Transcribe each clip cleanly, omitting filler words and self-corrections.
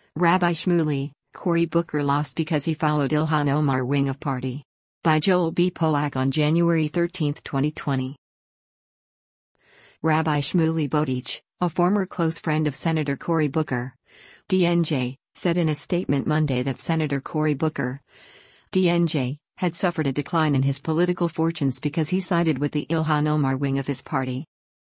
Rabbi Shmuley, Cory Booker lost because he followed Ilhan Omar wing of party. By Joel B. Polak on January 13, 2020. Rabbi Shmuley Boteach, a former close friend of Senator Cory Booker, DNJ, said in a statement Monday that Senator Cory Booker, DNJ, had suffered a decline in his political fortunes because he sided with the Ilhan Omar wing of his party.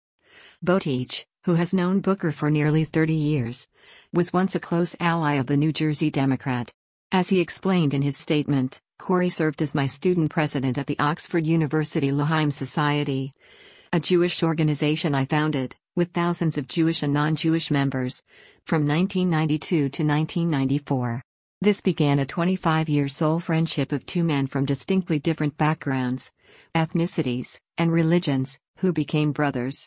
Boteach, who has known Booker for nearly 30 years, was once a close ally of the New Jersey Democrat. As he explained in his statement, Cory served as my student president at the Oxford University L'Chaim Society, a Jewish organization I founded, with thousands of Jewish and non-Jewish members, from 1992 to 1994. This began a 25-year soul friendship of two men from distinctly different backgrounds, ethnicities, and religions, who became brothers.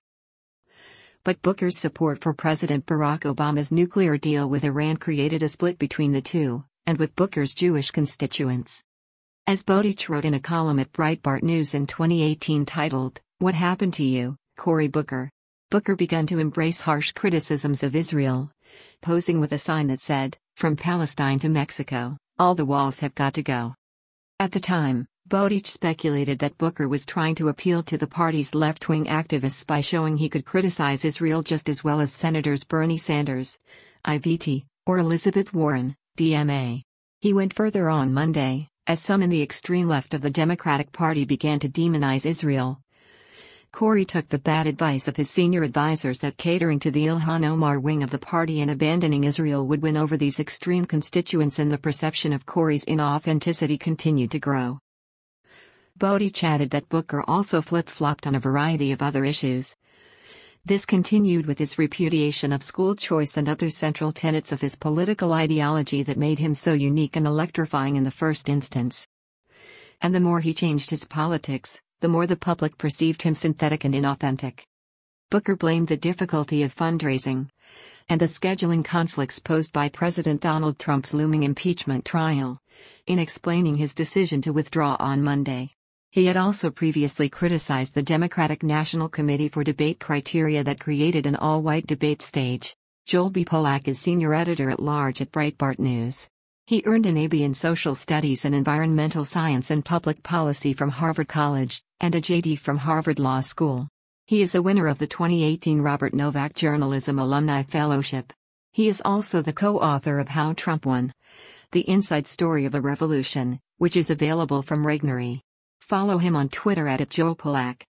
But Booker's support for President Barack Obama's nuclear deal with Iran created a split between the two, and with Booker's Jewish constituents. As Boteach wrote in a column at Breitbart News in 2018 titled, "What Happened to You, Cory Booker?" Booker began to embrace harsh criticisms of Israel, posing with a sign that said, "From Palestine to Mexico, all the walls have got to go." At the time, Boteach speculated that Booker was trying to appeal to the party's left-wing activists by showing he could criticize Israel just as well as Senators Bernie Sanders, IVT, or Elizabeth Warren, DMA. He went further on Monday, as some in the extreme left of the Democratic Party began to demonize Israel. Cory took the bad advice of his senior advisors that catering to the Ilhan Omar wing of the party and abandoning Israel would win over these extreme constituents, and the perception of Cory's inauthenticity continued to grow. Boteach added that Booker also flip-flopped on a variety of other issues. This continued with his repudiation of school choice and other central tenets of his political ideology that made him so unique and electrifying in the first instance. And the more he changed his politics, the more the public perceived him synthetic and inauthentic. Booker blamed the difficulty of fundraising and the scheduling conflicts posed by President Donald Trump's looming impeachment trial in explaining his decision to withdraw on Monday. He had also previously criticized the Democratic National Committee for debate criteria that created an all-white debate stage. Joel B. Polak is senior editor-at-large at Breitbart News. He earned an AB in Social Studies and Environmental Science and Public Policy from Harvard College, and a JD from Harvard Law School. He is a winner of the 2018 Robert Novak Journalism Alumni Fellowship. He is also the co-author of How Trump Won: The Inside Story of a Revolution, which is available from Regnery. Follow him on Twitter @JoelPolak.